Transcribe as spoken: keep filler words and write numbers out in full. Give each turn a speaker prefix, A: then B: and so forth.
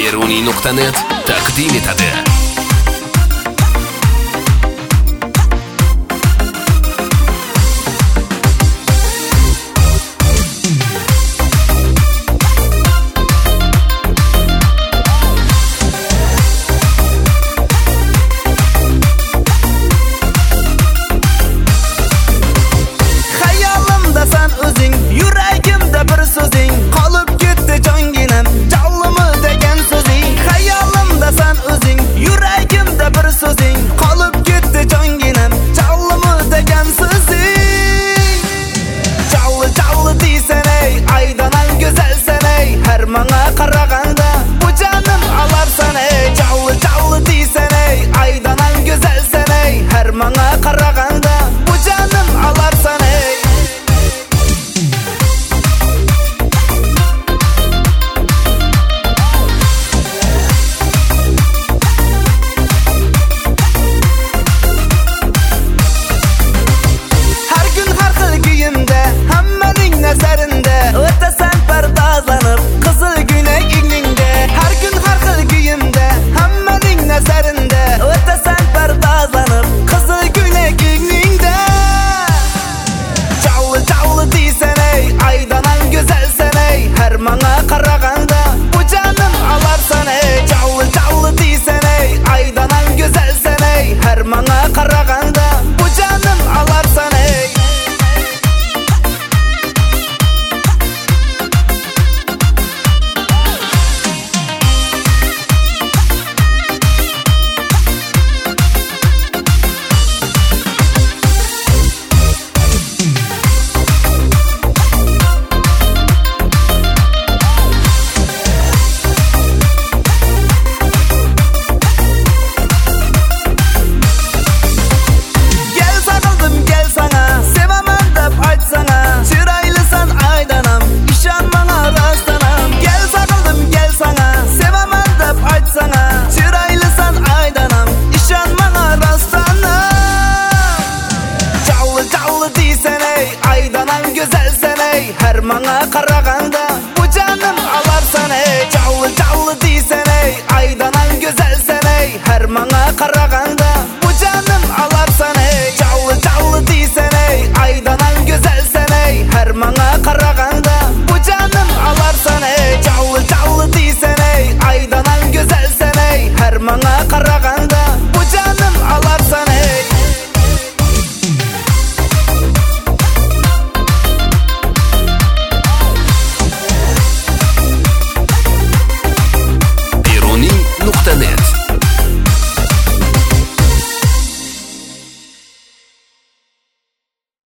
A: beruniy nuqta net taqdim etadi.
B: Mana qaraganda bu canım alarsan ey Callı callı deysen ey Aydanan güzelsen ey Her mana qaraganda bu canım alarsan ey Her gün har xil kiyimde Hammaning nazarında Ötesen pardazlanıp Kızıl güne igningde Her gün har xil kiyimde Hammaning nazarında Ötesen pardazlanıp Kızıl güne igningde Callı callı deysen ey Aydanan güzelsen ey Her mana qaraganda bu canım alarsan ey Callı callı deysen ey Aydanan güzelsen ey Her mana qaraganda bu canım alarsan ey Aydanan güzelsen ey Her mana qaraganda bu canım alarsan ey Callı callı deysen ey Aydanan güzelsen ey Her mana qaraganda bu canım alarsan ey Callı callı deysen ey Aydanan güzelsen ey Her mana